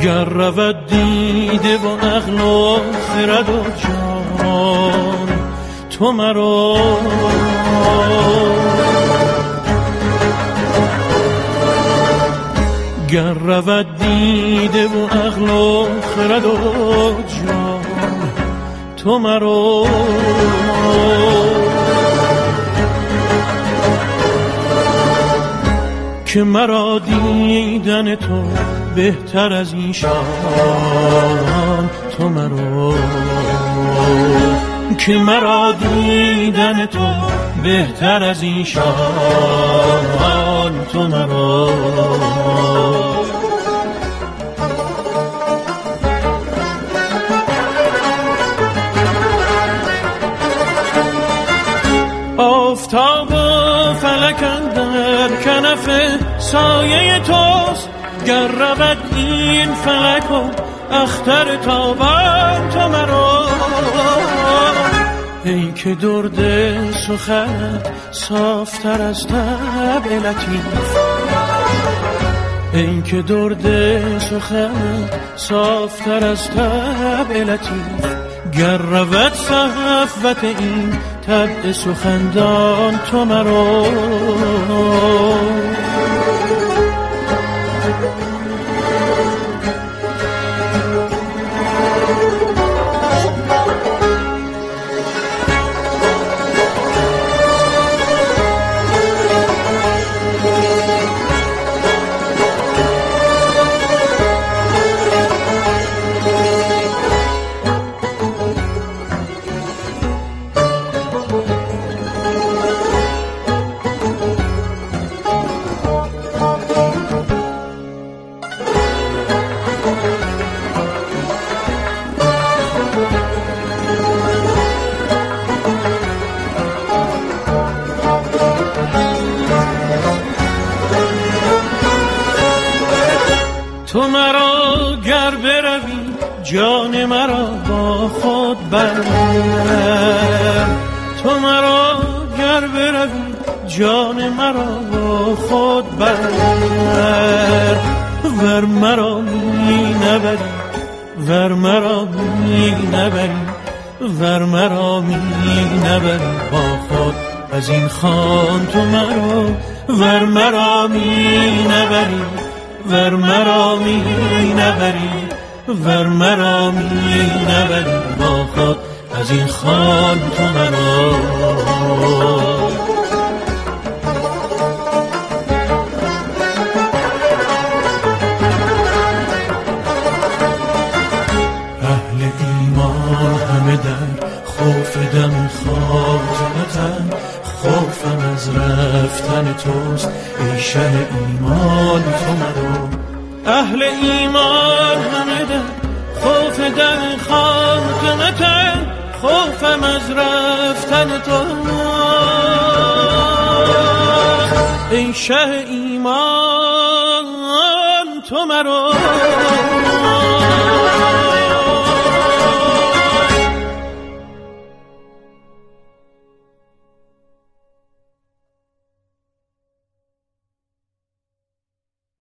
گر رود دیده و عقل و خرد و جان تو مرا، گر رود دیده و عقل و خرد و جان تو مرا، که مرا دیدن تو بهتر از ایشان تو مرا، که مرا دیدن تو بهتر از ایشان تو مرا. آفتاب و فلک اندر کنف سایه توست، گر رود این فلک و اختر تابان تو مرا. ای که درد سخنت صافتر از طبع لطیف، ای که درد سخنت صافتر از طبع لطیف، گر رود صفوت این طبع سخندان تو مرا. تو مرا گر بروی جان مرا با خود بر، تو مرا گر بروی جان مرا با خود بر، ور مرا می نبری، ور مرا می نبری، ور مرا می نبری با خود از این خان تو مرا، ور مرا می نبری، ور مرا می نبری، ور مرا می نبری با خود از این خان تو مرا. اهل ایمان همه در خوف دم خاتمتن، خوفم از رفتن توست ای شه ایمان تو مرا. اهل ایمان همه در خوف در خاتمتن، خوفم از رفتن توست ای شه ایمان تو مرا.